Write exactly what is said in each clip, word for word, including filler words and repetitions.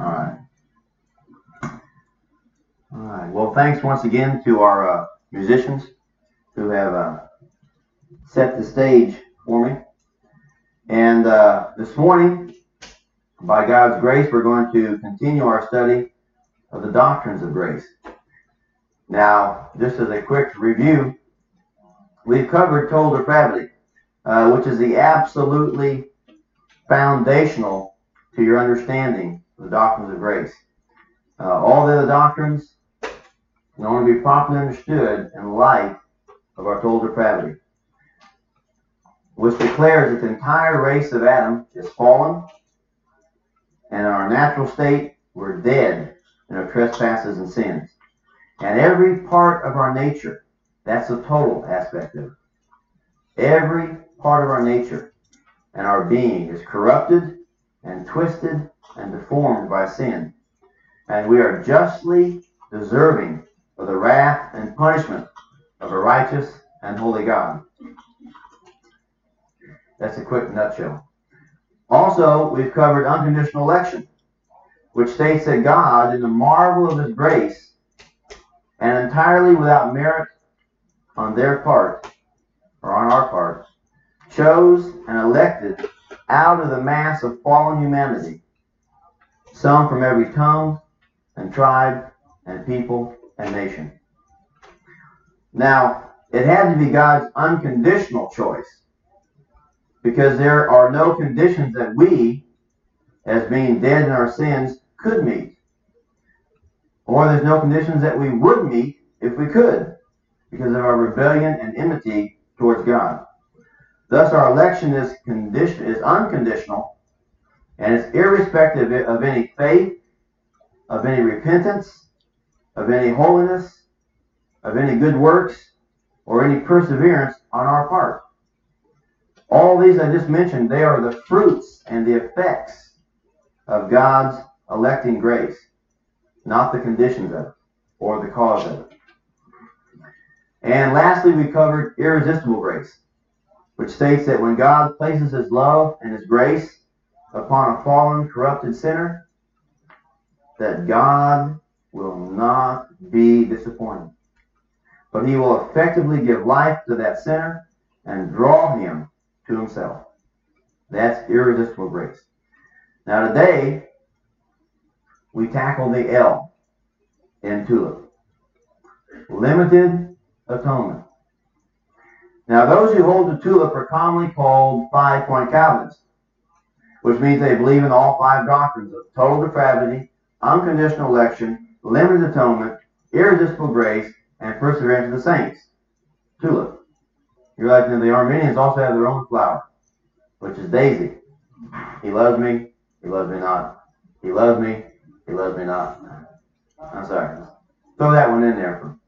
All right. All right. Well, thanks once again to our uh, musicians who have uh, set the stage for me. And uh, this morning, by God's grace, we're going to continue our study of the doctrines of grace. Now, just as a quick review, we've covered total depravity, uh, which is the absolutely foundational to your understanding of the doctrines of grace. Uh, all the other doctrines can only be properly understood in light of our total depravity, which declares that the entire race of Adam is fallen, and in our natural state, we're dead in our trespasses and sins. And every part of our nature, that's the total aspect of it. Every part of our nature and our being is corrupted and twisted and deformed by sin. And we are justly deserving of the wrath and punishment of a righteous and holy God. That's a quick nutshell. Also, we've covered unconditional election, which states that God, in the marvel of His grace, and entirely without merit on their part, or on our part, chose and elected out of the mass of fallen humanity, some from every tongue and tribe and people and nation. Now, it had to be God's unconditional choice, because there are no conditions that we, as being dead in our sins, could meet. Or there's no conditions that we would meet if we could, because of our rebellion and enmity towards God. Thus, our election is condition is unconditional, and it's irrespective of any faith, of any repentance, of any holiness, of any good works, or any perseverance on our part. All these I just mentioned, they are the fruits and the effects of God's electing grace, not the conditions of it or the cause of it. And lastly, we covered irresistible grace, which states that when God places His love and His grace upon a fallen, corrupted sinner, that God will not be disappointed, but He will effectively give life to that sinner and draw him to Himself. That's irresistible grace. Now today, we tackle the L in TULIP. Limited atonement. Now those who hold to TULIP are commonly called five-point Calvinists, which means they believe in all five doctrines of total depravity, unconditional election, limited atonement, irresistible grace, and perseverance of the saints. TULIP. You're like, the Arminians also have their own flower, which is daisy. He loves me, He loves me not. He loves me, He loves me not. I'm sorry. Throw that one in there. For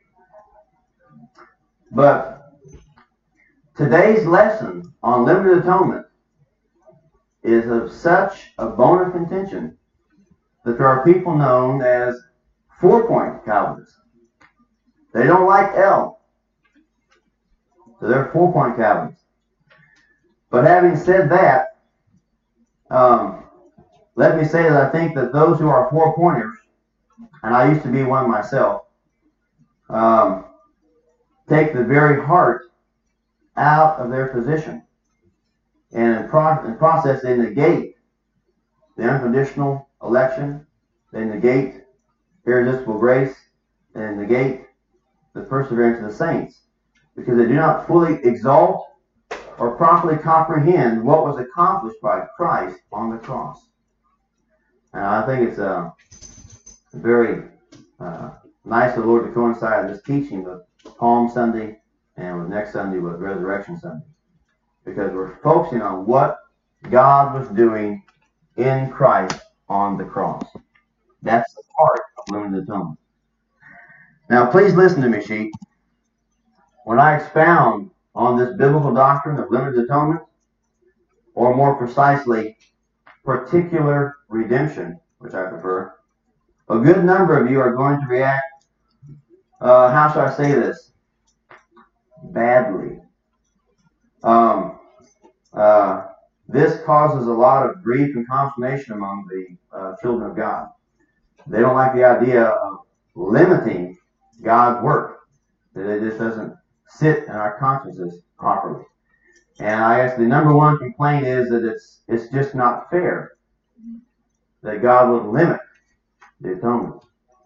But today's lesson on limited atonement is of such a bone of contention that there are people known as four-point Calvinists. They don't like L, so they're four-point Calvinists. But having said that, um, let me say that I think that those who are four-pointers, and I used to be one myself, um, take the very heart out of their position. And in, pro- in process, they negate the unconditional election, they negate irresistible grace, and negate the perseverance of the saints, because they do not fully exalt or properly comprehend what was accomplished by Christ on the cross. And I think it's uh, very uh, nice of the Lord to coincide this teaching with Palm Sunday and with next Sunday with Resurrection Sunday, because we're focusing on what God was doing in Christ on the cross. That's the part of limited atonement. Now, please listen to me, sheep. When I expound on this biblical doctrine of limited atonement, or more precisely, particular redemption, which I prefer, a good number of you are going to react, uh, how shall I say this, badly. Um, uh, This causes a lot of grief and consternation among the uh, children of God. They don't like the idea of limiting God's work. That it just doesn't sit in our consciences properly. And I guess the number one complaint is that it's it's just not fair that God would limit the atonement.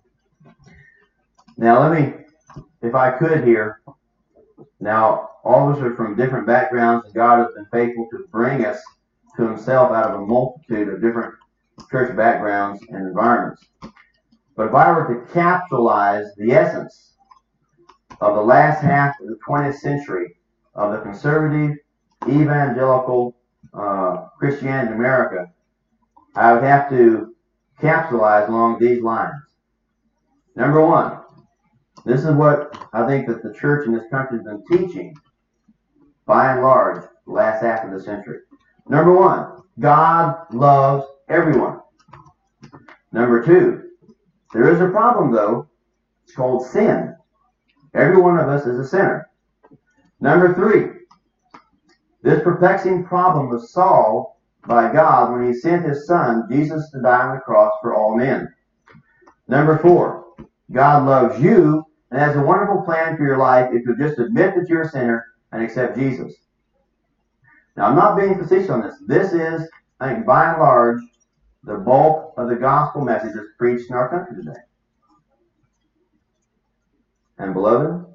Now let me, if I could here, now all of us are from different backgrounds, and God has been faithful to bring us to himself out of a multitude of different church backgrounds and environments. But if I were to capsulize the essence of the last half of the twentieth century of the conservative evangelical uh, Christianity in America, I would have to capsulize along these lines. Number one, this is what I think that the church in this country has been teaching, by and large, the last half of the century. Number one, God loves everyone. Number two, there is a problem, though. It's called sin. Every one of us is a sinner. Number three, this perplexing problem was solved by God when he sent his Son, Jesus, to die on the cross for all men. Number four, God loves you and has a wonderful plan for your life if you just admit that you're a sinner and accept Jesus. Now, I'm not being facetious on this. This is, I think, by and large, the bulk of the gospel message that's preached in our country today. And beloved,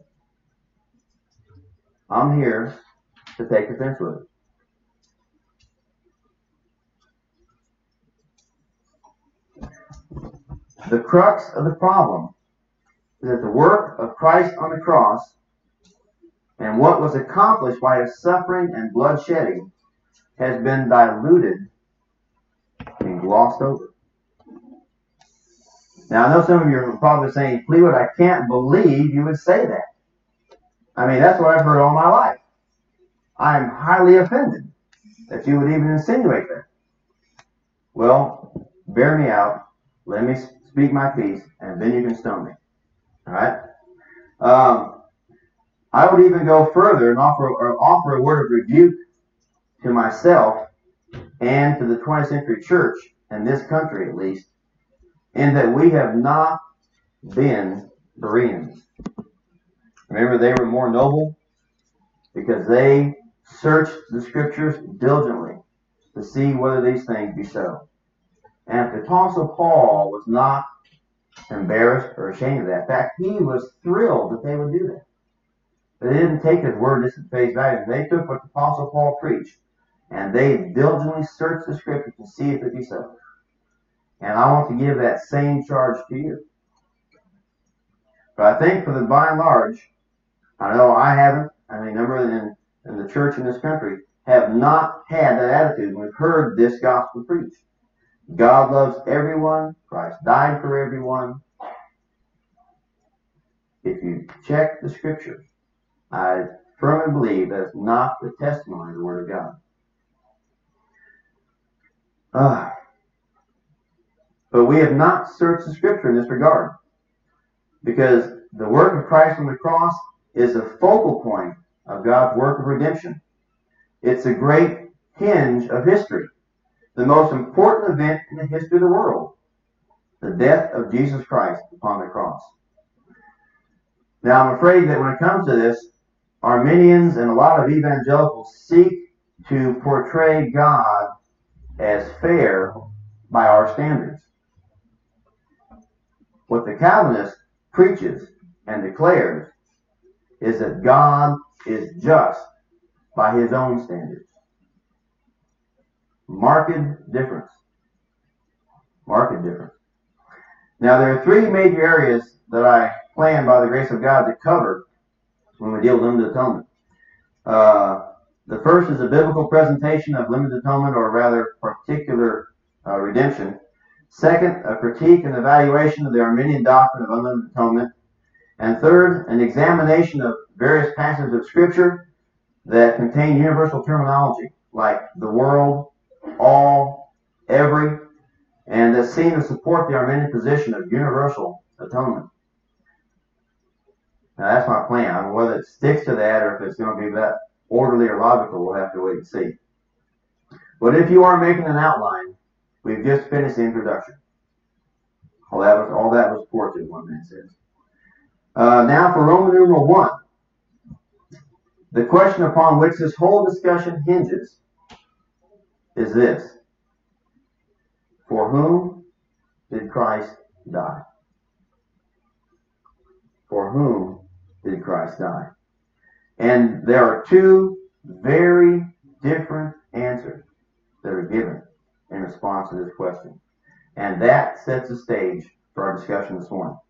I'm here to take offense with it. The crux of the problem is that the work of Christ on the cross and what was accomplished by his suffering and bloodshedding has been diluted and glossed over. Now, I know some of you are probably saying, Fleetwood, I can't believe you would say that. I mean, that's what I've heard all my life. I'm highly offended that you would even insinuate that. Well, bear me out. Let me speak my piece, and then you can stone me. All right? Um, I would even go further and offer, or offer a word of rebuke to myself and to the twentieth century church, in this country at least, in that we have not been Bereans. Remember, they were more noble because they searched the scriptures diligently to see whether these things be so. And the Apostle Paul was not embarrassed or ashamed of that. In fact, he was thrilled that they would do that. But they didn't take his word just at face value. They took what the Apostle Paul preached, and they diligently searched the scriptures to see if it be so. And I want to give that same charge to you. But I think for the by and large, I know I haven't, I mean, a number in, in the church in this country have not had that attitude when we've heard this gospel preached. God loves everyone. Christ died for everyone. If you check the scriptures, I firmly believe that's not the testimony of the Word of God. Uh, but we have not searched the scripture in this regard, because the work of Christ on the cross is the focal point of God's work of redemption. It's a great hinge of history, the most important event in the history of the world, the death of Jesus Christ upon the cross. Now, I'm afraid that when it comes to this, Arminians and a lot of evangelicals seek to portray God as fair by our standards. What the Calvinist preaches and declares is that God is just by his own standards. Marked difference. Marked difference. Now, there are three major areas that I plan by the grace of God to cover when we deal with limited atonement. Uh, the first is a biblical presentation of limited atonement, or rather particular uh, redemption. Second, a critique and evaluation of the Arminian doctrine of unlimited atonement. And third, an examination of various passages of Scripture that contain universal terminology, like the world, all, every, and that seem to support the Arminian position of universal atonement. Now, that's my plan. I don't know whether it sticks to that or if it's going to be that orderly or logical. We'll have to wait and see. But if you are making an outline, we've just finished the introduction. All that was all that was ported, one man says. Uh, now for Roman numeral one. The question upon which this whole discussion hinges is this. For whom did Christ die? For whom did Christ die? And there are two very different answers that are given in response to this question. And that sets the stage for our discussion this morning.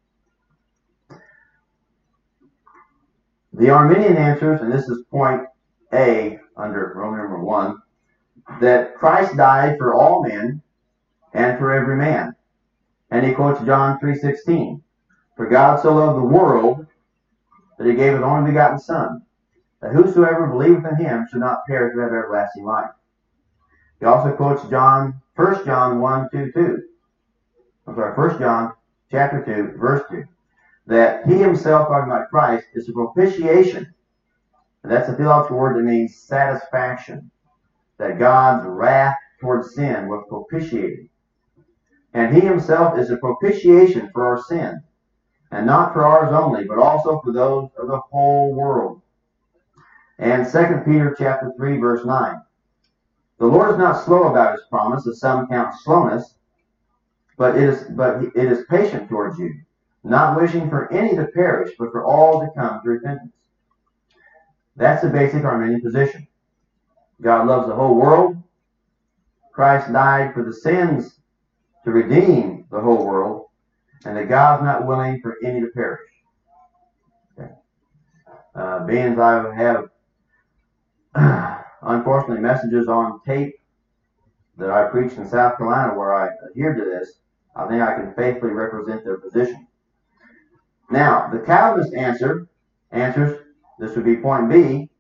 The Arminian answers, and this is point A under Roman number one, that Christ died for all men and for every man. And he quotes John three sixteen. For God so loved the world that he gave his only begotten Son, that whosoever believeth in him should not perish but have everlasting life. He also quotes John, First John one, two, two. I'm sorry, First John chapter two, verse two. That he himself, talking about Christ, is a propitiation. And that's a theological word that means satisfaction. That God's wrath towards sin was propitiated. And he himself is a propitiation for our sin. And not for ours only, but also for those of the whole world. And Second Peter chapter three, verse nine. The Lord is not slow about his promise, as some count slowness, but it is but it is patient towards you, not wishing for any to perish, but for all to come to repentance. That's the basic Arminian position. God loves the whole world. Christ died for the sins to redeem the whole world, and that God's not willing for any to perish. Okay. Uh, being as I have, unfortunately, messages on tape that I preached in South Carolina where I adhere to this, I think I can faithfully represent their position. Now, the Calvinist answer answers, this would be point B,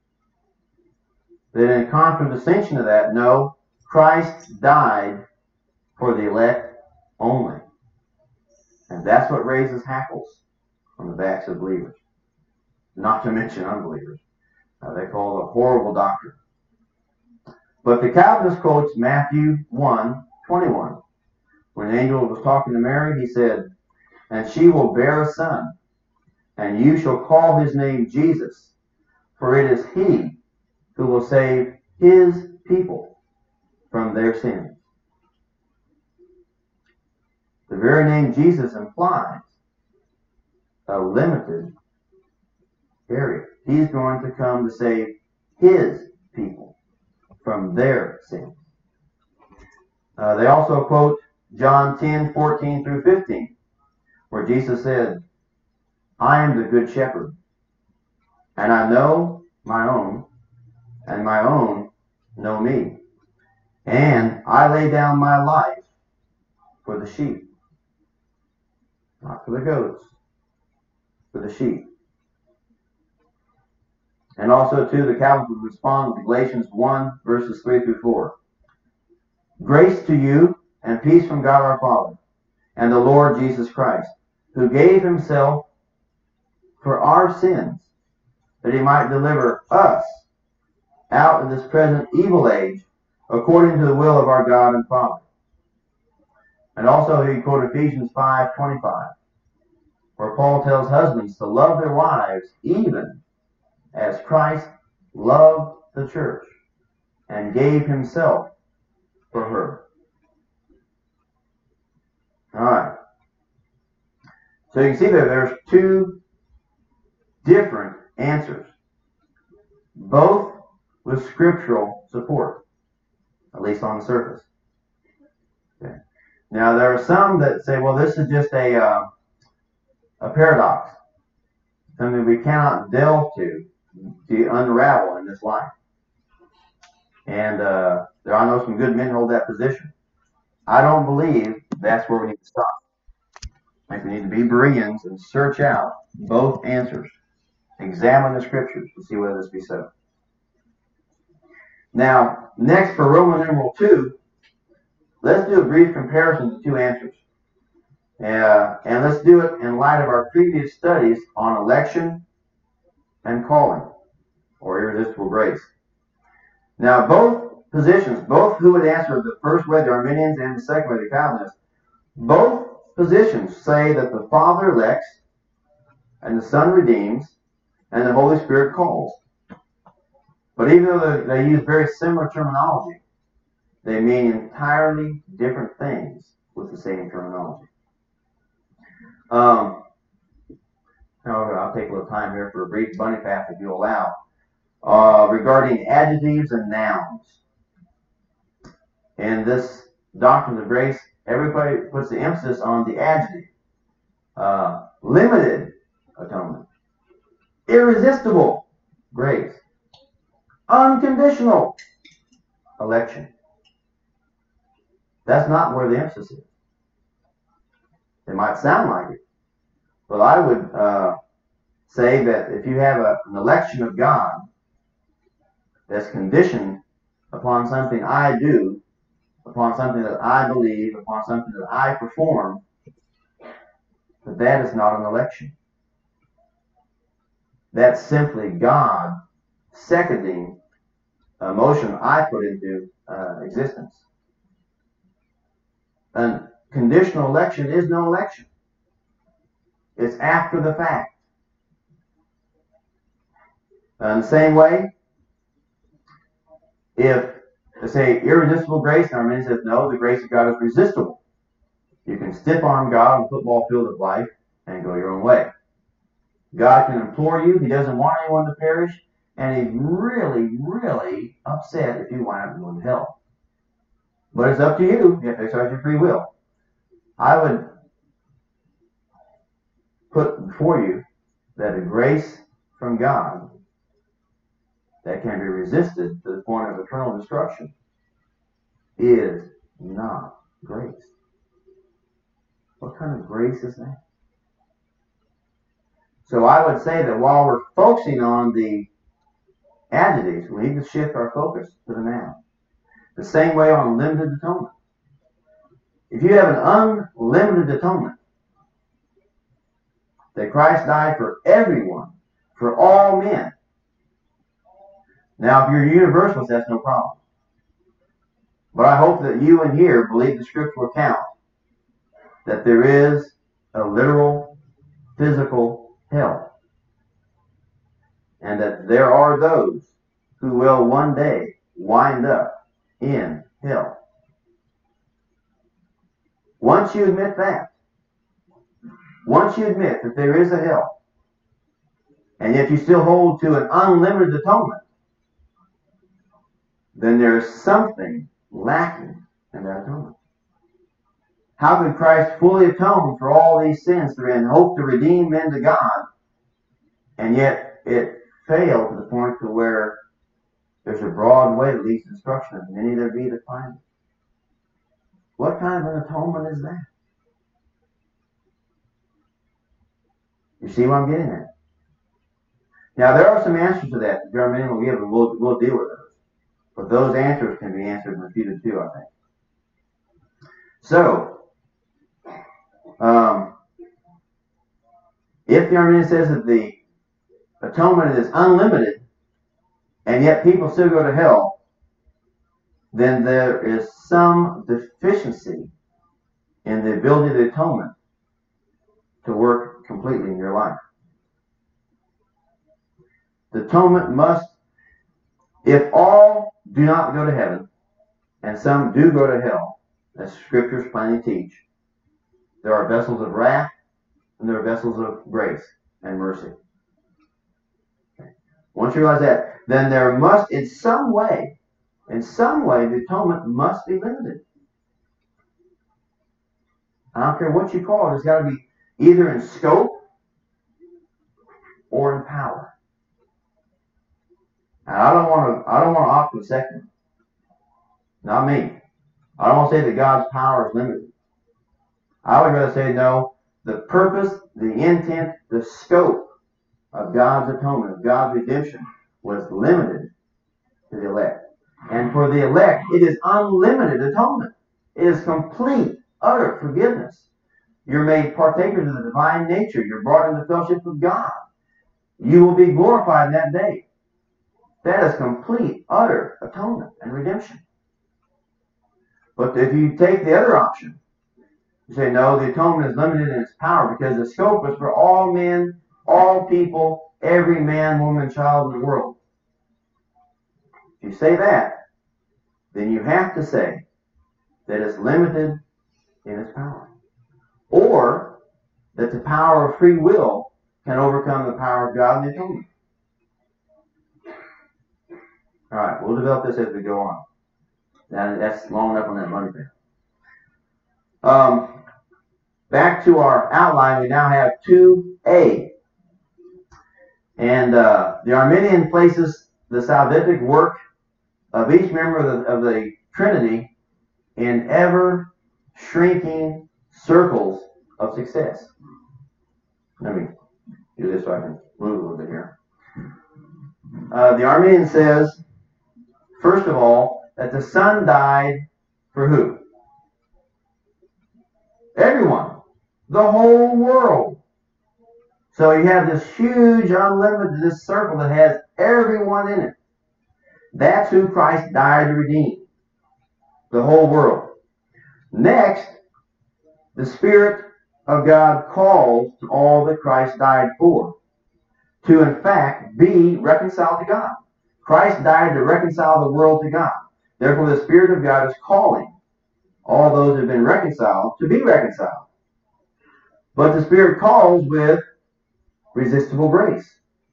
that in contradistinction to that, no, Christ died for the elect only. And that's what raises hackles on the backs of believers, not to mention unbelievers. Uh, they call it a horrible doctrine. But the Calvinist quotes Matthew one, twenty-one. When the angel was talking to Mary, he said, and she will bear a son, and you shall call his name Jesus, for it is he who will save his people from their sins. The very name Jesus implies a limited area. He's going to come to save his people from their sins. Uh, they also quote John ten, fourteen through fifteen, where Jesus said, I am the good shepherd, and I know my own, and my own know me. And I lay down my life for the sheep. Not for the goats, for the sheep. And also, too, the Calvinists would respond with Galatians one, verses three through four. Grace to you and peace from God our Father and the Lord Jesus Christ, who gave himself for our sins, that he might deliver us out of this present evil age, according to the will of our God and Father. And also he quoted Ephesians five twenty-five, where Paul tells husbands to love their wives even as Christ loved the church and gave himself for her. All right. So you can see that there's two different answers, both with scriptural support, at least on the surface. Okay. Now there are some that say, well, this is just a uh, a paradox, something we cannot delve to to unravel in this life. And uh, there I know some good men hold that position. I don't believe that's where we need to stop. I think we need to be Bereans and search out both answers. Examine the scriptures to see whether this be so. Now, next for Roman numeral two, let's do a brief comparison of the two answers. Uh, and let's do it in light of our previous studies on election and calling, or irresistible grace. Now, both positions, both who would answer the first way, the Arminians, and the second way, the Calvinists, both positions say that the Father elects, and the Son redeems, and the Holy Spirit calls. But even though they use very similar terminology, they mean entirely different things with the same terminology. Um, however, I'll take a little time here for a brief bunny path, if you allow, uh, regarding adjectives and nouns. In this doctrine of grace, everybody puts the emphasis on the adjective. Uh, limited atonement. Irresistible grace. Unconditional election. That's not where the emphasis is. It might sound like it, but I would uh, say that if you have a, an election of God that's conditioned upon something I do, upon something that I believe, upon something that I perform, that that is not an election. That's simply God seconding a motion I put into uh, existence. And conditional election is no election. It's after the fact. In the same way, if they say irresistible grace, and Arminian says no, the grace of God is resistible. You can stiff arm God on the football field of life and go your own way. God can implore you. He doesn't want anyone to perish, and he's really, really upset if you wind up going to hell. But it's up to you. You have to exercise your free will. I would put before you that a grace from God that can be resisted to the point of eternal destruction is not grace. What kind of grace is that? So I would say that while we're focusing on the adjectives, we need to shift our focus to the noun. The same way on limited atonement. If you have an unlimited atonement, that Christ died for everyone, for all men. Now, if you're a universalist, that's no problem. But I hope that you in here believe the scriptural account that there is a literal, physical hell. And that there are those who will one day wind up in hell. Once you admit that, once you admit that there is a hell, and yet you still hold to an unlimited atonement, then there's something lacking in that atonement. How could Christ fully atone for all these sins and hope to redeem men to God, and yet it failed to the point to where there's a broad way that leads to destruction, and many there be that find it? What kind of an atonement is that? You see what I'm getting at? Now, there are some answers to that that Arminian will give, and we'll, we'll deal with those. But those answers can be answered and refuted too, I think. So, um, if the Arminian says that the atonement is unlimited, and yet people still go to hell, then there is some deficiency in the ability of the atonement to work completely in your life. The atonement must, if all do not go to heaven, and some do go to hell, as scriptures plainly teach, there are vessels of wrath, and there are vessels of grace and mercy. Okay. Once you realize that, then there must, in some way, in some way, the atonement must be limited. I don't care what you call it, it's got to be either in scope or in power. And I don't want to. I don't want to opt for the second. Not me. I don't want to say that God's power is limited. I would rather say no. The purpose, the intent, the scope of God's atonement, of God's redemption, was limited to the elect. And for the elect, it is unlimited atonement. It is complete, utter forgiveness. You're made partakers of the divine nature. You're brought into fellowship with God. You will be glorified in that day. That is complete, utter atonement and redemption. But if you take the other option, you say, no, the atonement is limited in its power because the scope is for all men, all people, every man, woman, child in the world. If you say that, then you have to say that it's limited in its power. Or that the power of free will can overcome the power of God in the atonement. All right, we'll develop this as we go on. That, that's long enough on that money thing. Um, back to our outline, we now have two A. And uh, the Arminian places the salvific work of each member of the, of the Trinity in ever shrinking circles of success. Let me do this so I can move a little bit here. Uh, the Arminian says, first of all, that the Son died for who? Everyone. The whole world. So you have this huge, unlimited, this circle that has everyone in it. That's who Christ died to redeem. The whole world. Next, the Spirit of God calls to all that Christ died for, to in fact be reconciled to God. Christ died to reconcile the world to God. Therefore, the Spirit of God is calling all those who have been reconciled to be reconciled. But the Spirit calls with resistible grace.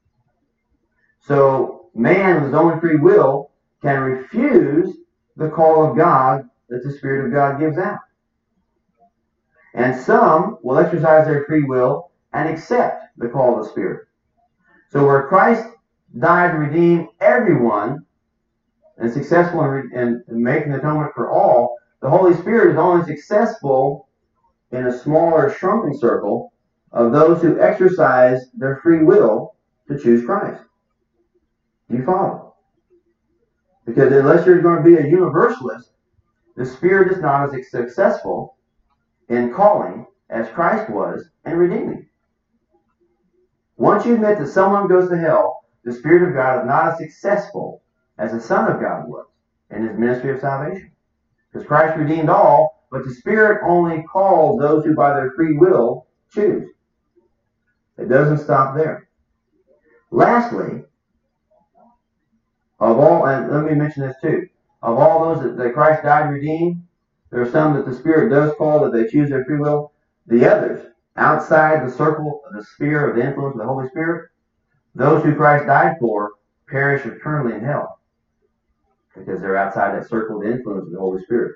So man with his own free will can refuse the call of God that the Spirit of God gives out. And some will exercise their free will and accept the call of the Spirit. So where Christ died to redeem everyone and successful in, in, in making atonement for all, the Holy Spirit is only successful in a smaller, shrunken circle of those who exercise their free will to choose Christ. You follow? Because unless you're going to be a universalist, the Spirit is not as successful in calling as Christ was in redeeming. Once you admit that someone goes to hell, the Spirit of God is not as successful as the Son of God was in his ministry of salvation. Because Christ redeemed all, but the Spirit only calls those who by their free will choose. It doesn't stop there. Lastly, of all, and let me mention this too, of all those that, that Christ died to redeem, there are some that the Spirit does call that they choose their free will. The others, outside the circle, the sphere of the influence of the Holy Spirit, those who Christ died for perish eternally in hell because they're outside that circle of the influence of the Holy Spirit.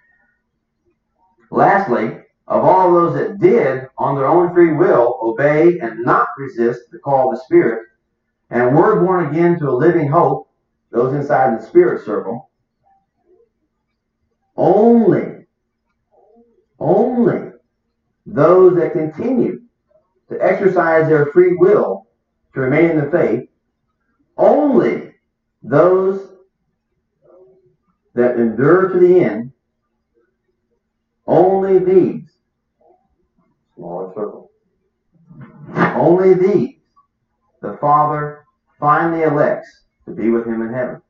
Lastly, of all those that did, on their own free will, obey and not resist the call of the Spirit, and were born again to a living hope, those inside the Spirit circle, only, only those that continue to exercise their free will to remain in the faith, only those that endure to the end, only these, smaller circle, only these the Father finally elects to be with him in heaven.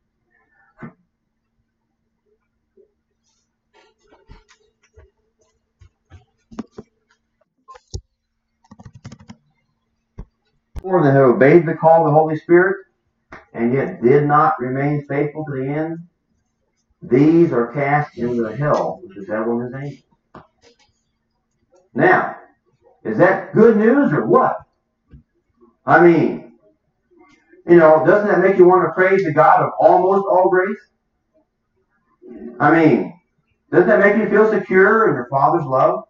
Or that have obeyed the call of the Holy Spirit and yet did not remain faithful to the end, these are cast into the hell with the devil and his angels. Now, is that good news or what? I mean, you know, doesn't that make you want to praise the God of almost all grace? I mean, doesn't that make you feel secure in your Father's love?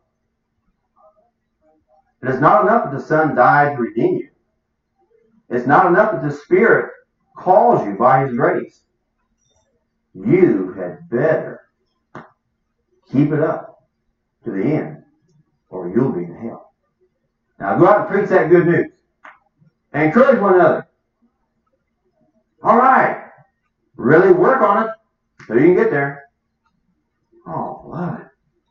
It is not enough that the Son died to redeem you. It's not enough that the Spirit calls you by his grace. You had better keep it up to the end, or you'll be in hell. Now go out and preach that good news. And encourage one another. All right. Really work on it so you can get there. Oh, what?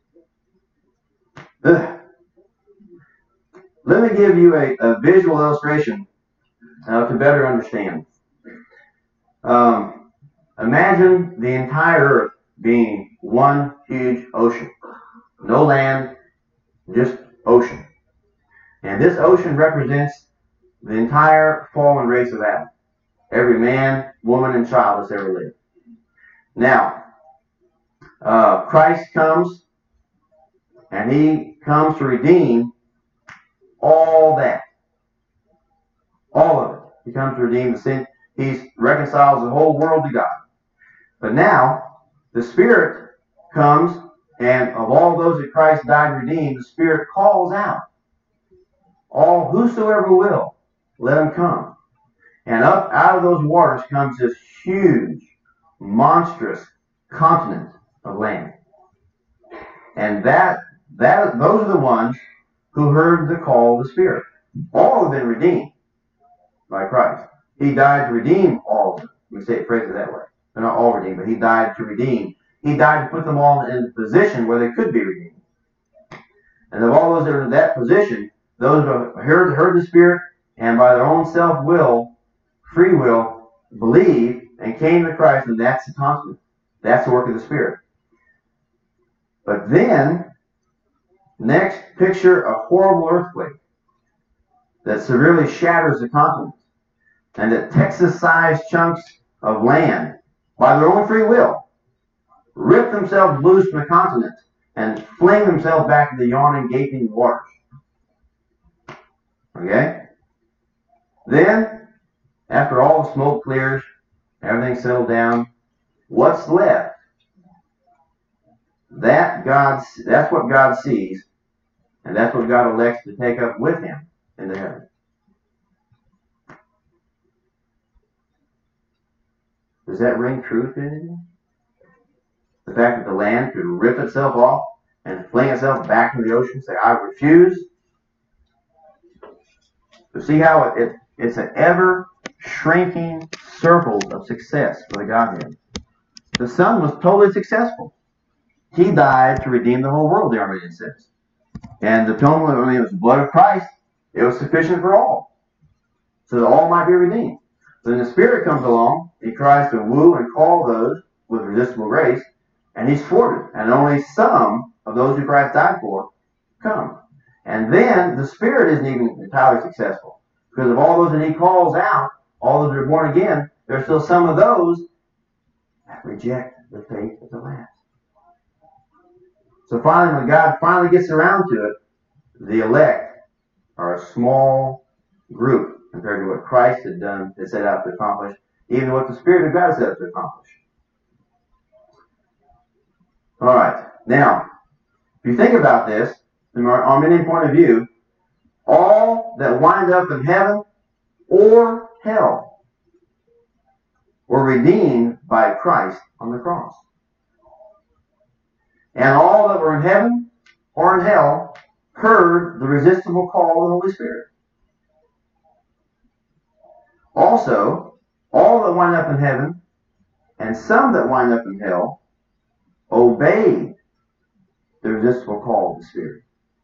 Ugh. Let me give you a, a visual illustration uh, to better understand. Um, imagine the entire earth being one huge ocean. No land, just ocean. And this ocean represents the entire fallen race of Adam. Every man, woman, and child that's ever lived. Now, uh, Christ comes, and he comes to redeem all that. All of it. He comes to redeem the sin. He reconciles the whole world to God. But now, the Spirit comes, and of all those that Christ died to redeem, the Spirit calls out, all whosoever will, let him come. And up out of those waters comes this huge, monstrous continent of land. And that, that those are the ones who heard the call of the Spirit. All have been redeemed by Christ. He died to redeem all of them. We say it, phrase it that way. They're not all redeemed, but he died to redeem. He died to put them all in a position where they could be redeemed. And of all those that are in that position, those who have heard, heard the Spirit and by their own self-will, free will, believed and came to Christ, and that's the constant. That's the work of the Spirit. But then, next, picture a horrible earthquake that severely shatters the continent, and that Texas-sized chunks of land, by their own free will, rip themselves loose from the continent and fling themselves back into the yawning, gaping waters. Okay? Then, after all the smoke clears, everything settled down, what's left? That God, that's what God sees, and that's what God elects to take up with him into heaven. Does that ring true to anything? The fact that the land could rip itself off and fling itself back into the ocean, say, I refuse. So see how it, it it's an ever shrinking circle of success for the Godhead. The Son was totally successful. He died to redeem the whole world, the Arminian says. And the atonement, I mean, it was the blood of Christ. It was sufficient for all, so that all might be redeemed. Then the Spirit comes along. He tries to woo and call those with resistible grace, and he's thwarted. And only some of those who Christ died for come. And then the Spirit isn't even entirely successful, because of all those that he calls out, all those that are born again, there's still some of those that reject the faith at the last. So finally, when God finally gets around to it, the elect are a small group compared to what Christ had done, had set out to accomplish, even what the Spirit of God set out to accomplish. All right. Now, if you think about this, from our Arminian point of view, all that wind up in heaven or hell were redeemed by Christ on the cross. And all that were in heaven or in hell heard the resistible call of the Holy Spirit. Also, all that wind up in heaven and some that wind up in hell obeyed the resistible call of the Spirit.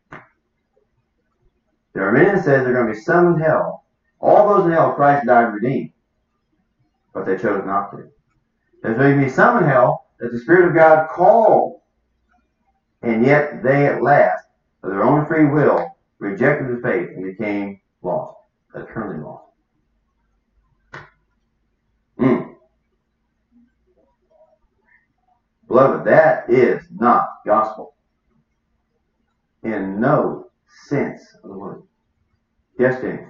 The Arminian says there are going to be some in hell. All those in hell, Christ died to redeem, but they chose not to. There's going to be some in hell that the Spirit of God called, and yet they at last, of their own free will, rejected the faith and became lost, eternally lost. Mm. Beloved, that is not gospel. In no sense of the word. Yes, James?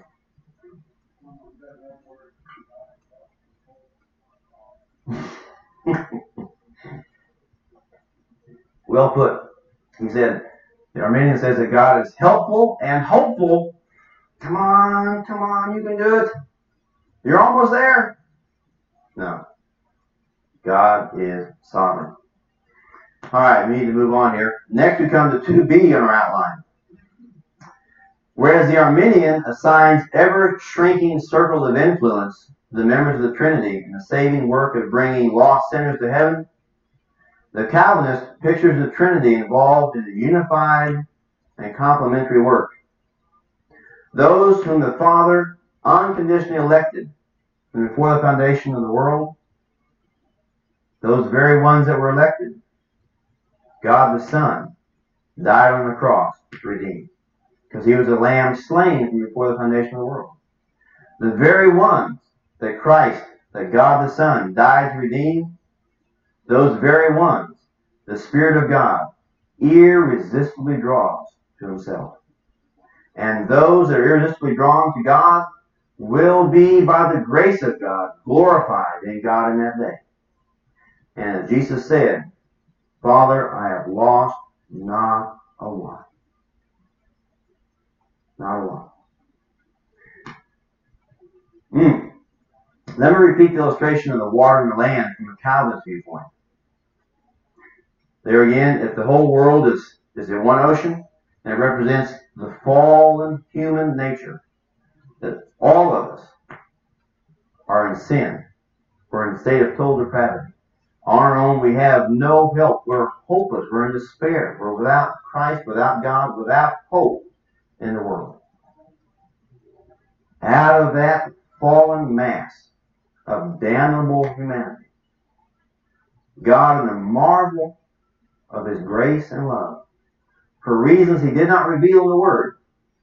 Well put. He said, the Arminian says that God is helpful and hopeful. Come on, come on, you can do it. You're almost there. No. God is sovereign. All right, we need to move on here. Next we come to two B on our outline. Whereas the Arminian assigns ever-shrinking circles of influence to the members of the Trinity in the saving work of bringing lost sinners to heaven, the Calvinist pictures the Trinity involved in a unified and complementary work. Those whom the Father unconditionally elected from before the foundation of the world those very ones that were elected, God the Son died on the cross to redeem. Because he was a lamb slain from before the foundation of the world. The very ones that Christ, that God the Son, died to redeem, those very ones, the Spirit of God irresistibly draws to himself. And those that are irresistibly drawn to God will be, by the grace of God, glorified in God in that day. And as Jesus said, Father, I have lost not a one. Not a one. Mm. Let me repeat the illustration of the water and the land from a Calvinist viewpoint. There again, if the whole world is, is in one ocean, and it represents the fallen human nature, that all of us are in sin. We're in a state of total depravity. On our own, we have no help. We're hopeless. We're in despair. We're without Christ, without God, without hope in the world. Out of that fallen mass of damnable humanity, God, in the marvel of his grace and love, for reasons he did not reveal in the Word,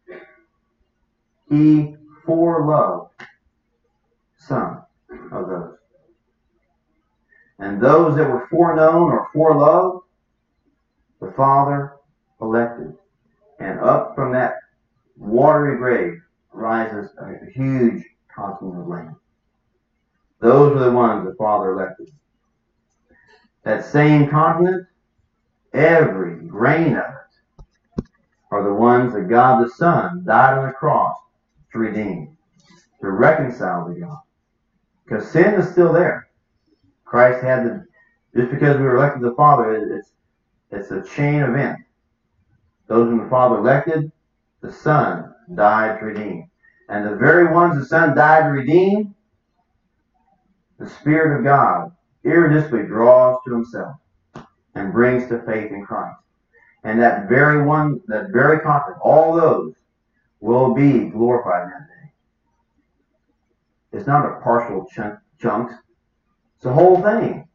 he foreloved some of those. And those that were foreknown or foreloved, the Father elected. And up from that watery grave rises a huge continent of land. Those are the ones the Father elected. That same continent, every grain of it, are the ones that God the Son died on the cross to redeem, to reconcile to God. Because sin is still there. Christ had to, just because we were elected to the Father, it's, it's a chain event. Those whom the Father elected, the Son died to redeem. And the very ones the Son died to redeem, the Spirit of God irresistibly draws to himself and brings to faith in Christ. And that very one, that very continent, all those will be glorified in that day. It's not a partial chunk, chunks. It's the whole thing.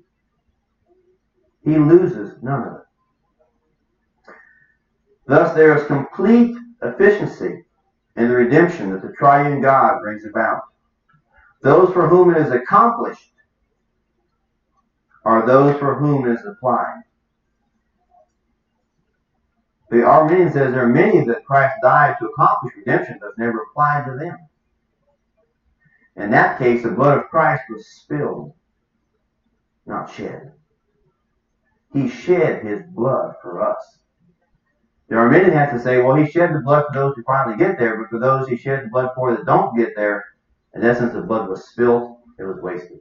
He loses none of it. Thus there is complete efficiency in the redemption that the triune God brings about. Those for whom it is accomplished are those for whom it is applied. The Arminian says there are many that Christ died to accomplish redemption, but never applied to them. In that case, the blood of Christ was spilled, not shed. He shed his blood for us. There are many that have to say, well, he shed the blood for those who finally get there, but for those he shed the blood for that don't get there, in essence, the blood was spilled, it was wasted.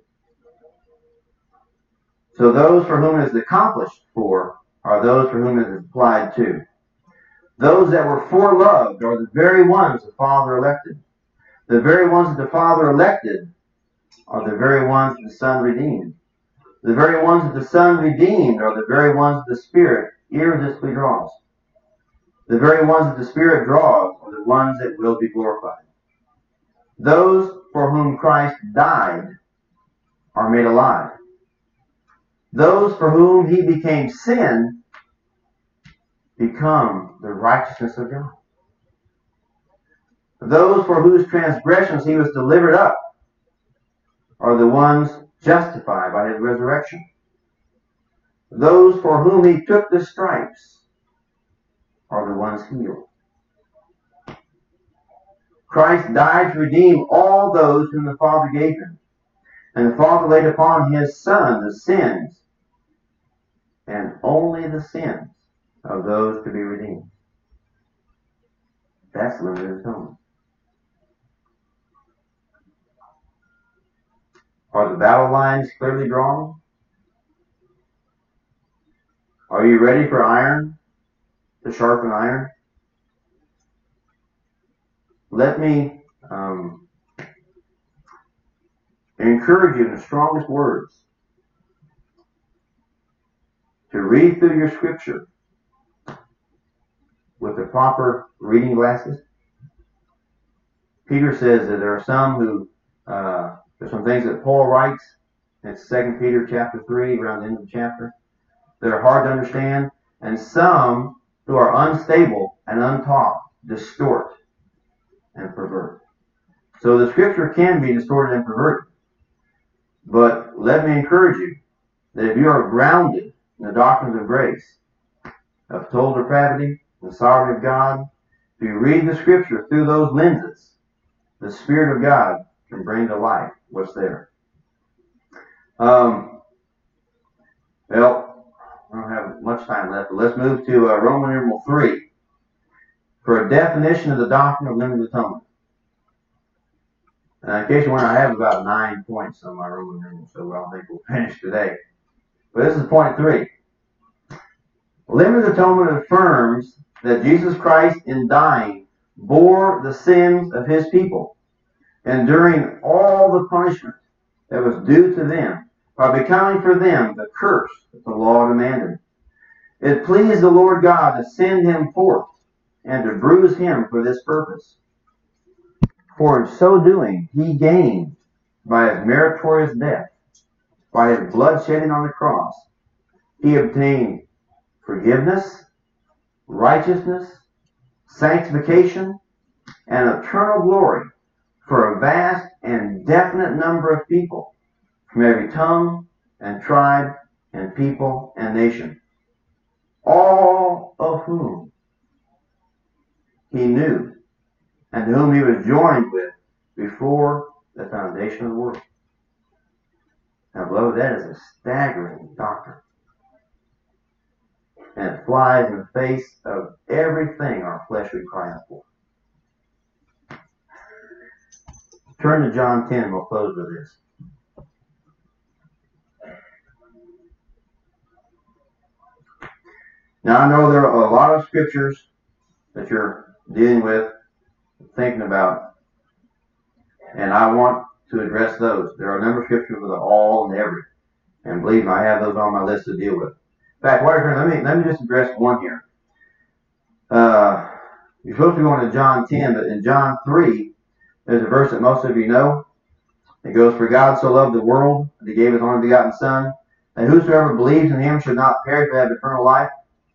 So those for whom it is accomplished for are those for whom it is applied to. Those that were foreloved are the very ones the Father elected. The very ones that the Father elected are the very ones that the Son redeemed. The very ones that the Son redeemed are the very ones that the Spirit irresistibly draws. The very ones that the Spirit draws are the ones that will be glorified. Those for whom Christ died are made alive. Those for whom he became sin become the righteousness of God. Those for whose transgressions he was delivered up are the ones justified by his resurrection. Those for whom he took the stripes are the ones healed. Christ died to redeem all those whom the Father gave him. And the Father laid upon his Son the sins, and only the sins of those to be redeemed. That's limited atonement. Are the battle lines clearly drawn? Are you ready for iron to sharpen iron? Let me um, encourage you in the strongest words to read through your scripture with the proper reading glasses. Peter says that there are some who, uh, there's some things that Paul writes It's Second Peter chapter three, around the end of the chapter. That are hard to understand, and some who are unstable and untaught distort and pervert. So the scripture can be distorted and perverted. But let me encourage you that if you are grounded in the doctrines of grace, of total depravity, the sovereignty of God, if you read the scripture through those lenses, the Spirit of God can bring to life what's there. Um, well, I don't have much time left, but let's move to uh, Roman numeral three for a definition of the doctrine of limited atonement. Uh, in case you wonder, I have about nine points on my Roman numeral, so I don't think we'll finish today. But this is point three. Limited atonement affirms that Jesus Christ, in dying, bore the sins of his people, enduring all the punishment that was due to them, by becoming for them the curse that the law demanded. It pleased the Lord God to send him forth and to bruise him for this purpose. For in so doing, he gained, by his meritorious death, by his blood shedding on the cross, he obtained forgiveness, righteousness, sanctification, and eternal glory for a vast and definite number of people from every tongue and tribe and people and nation, all of whom he knew and to whom he was joined with before the foundation of the world. Now, beloved, that is a staggering doctrine. And it flies in the face of everything our flesh would cry out for. Turn to John ten, we'll close with this. Now, I know there are a lot of scriptures that you're dealing with, thinking about, and I want to address those. There are a number of scriptures with all and every, and believe me, I have those on my list to deal with. In fact, let me let me just address one here. Uh, you're supposed to be going to John ten, but in John three, there's a verse that most of you know. It goes, "For God so loved the world that he gave his only begotten Son, that whosoever believes in him should not perish but have eternal life."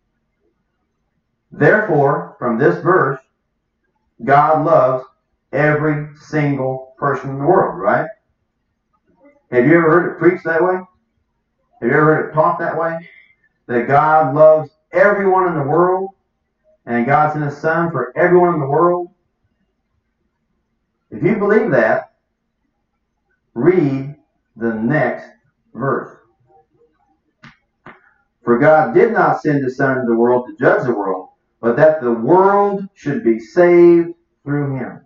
Therefore, from this verse, God loves every single person in the world, right? Have you ever heard it preached that way? Have you ever heard it taught that way? That God loves everyone in the world, and God sent his Son for everyone in the world? If you believe that, read the next verse. "For God did not send his Son into the world to judge the world, but that the world should be saved through him."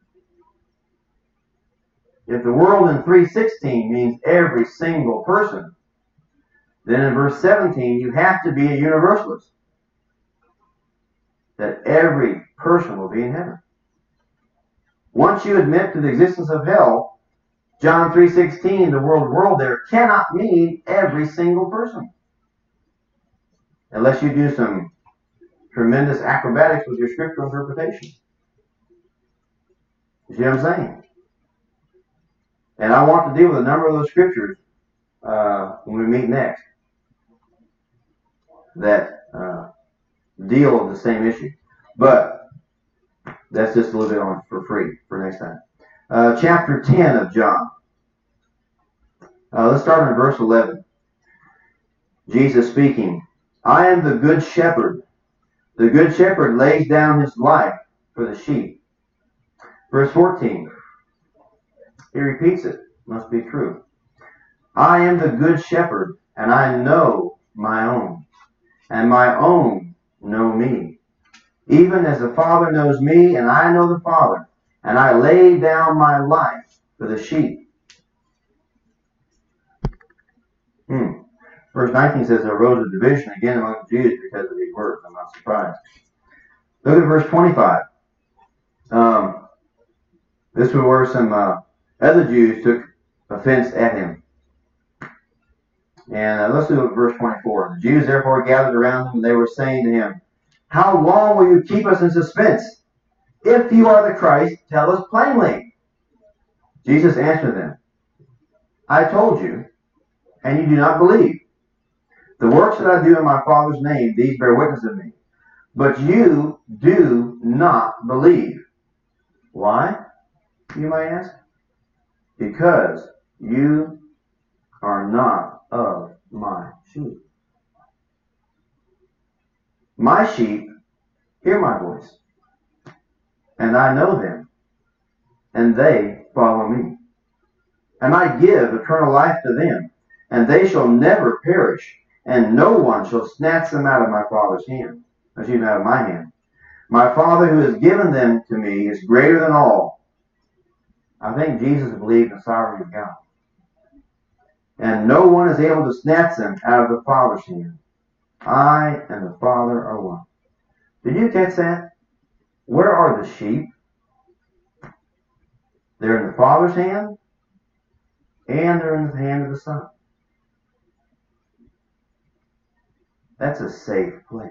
If the world in three sixteen means every single person, then in verse seventeen you have to be a universalist. That every person will be in heaven. Once you admit to the existence of hell, John three sixteen, the word world there, cannot mean every single person. Unless you do some tremendous acrobatics with your scriptural interpretation. You see what I'm saying? And I want to deal with a number of those scriptures uh, when we meet next that uh, deal with the same issue. But that's just a little bit on for free for next time. Uh, chapter ten of John. Uh, let's start in verse eleven. Jesus speaking, "I am the good shepherd. The good shepherd lays down his life for the sheep." Verse fourteen. He repeats it. Must be true. "I am the good shepherd, and I know my own, and my own know me. Even as the Father knows me, and I know the Father, and I lay down my life for the sheep." Hmm. Verse nineteen says there arose a division again among the Jews because of these words. I'm not surprised. Look at verse twenty-five. Um, this was where some uh, other Jews took offense at him. And uh, let's do it, verse twenty-four. "The Jews therefore gathered around him, and they were saying to him, 'How long will you keep us in suspense? If you are the Christ, tell us plainly.' Jesus answered them, 'I told you, and you do not believe. The works that I do in my Father's name, these bear witness of me. But you do not believe. Why, you may ask? Because you are not of my sheep. My sheep hear my voice, and I know them, and they follow me. And I give eternal life to them, and they shall never perish, and no one shall snatch them out of my Father's hand, as even out of my hand. My Father who has given them to me is greater than all. I think Jesus believed in the sovereignty of God. And no one is able to snatch them out of the Father's hand. I and the Father are one. Did you catch that? Where are the sheep? They're in the Father's hand, and they're in the hand of the Son. That's a safe place.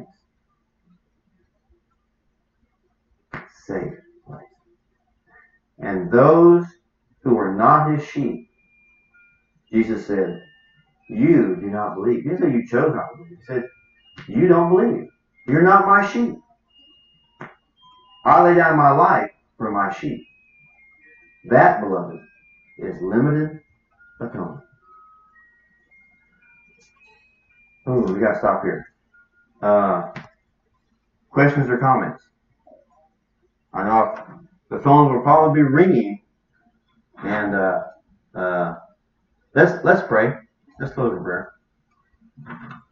Safe place. And those who are not his sheep, Jesus said, you do not believe. He didn't say you chose not to believe. He said, you don't believe. You're not my sheep. I lay down my life for my sheep. That, beloved, is limited atonement. Oh, we got to stop here. Uh, questions or comments? I know the phones will probably be ringing, and uh, uh, let's let's pray. Let's close in prayer.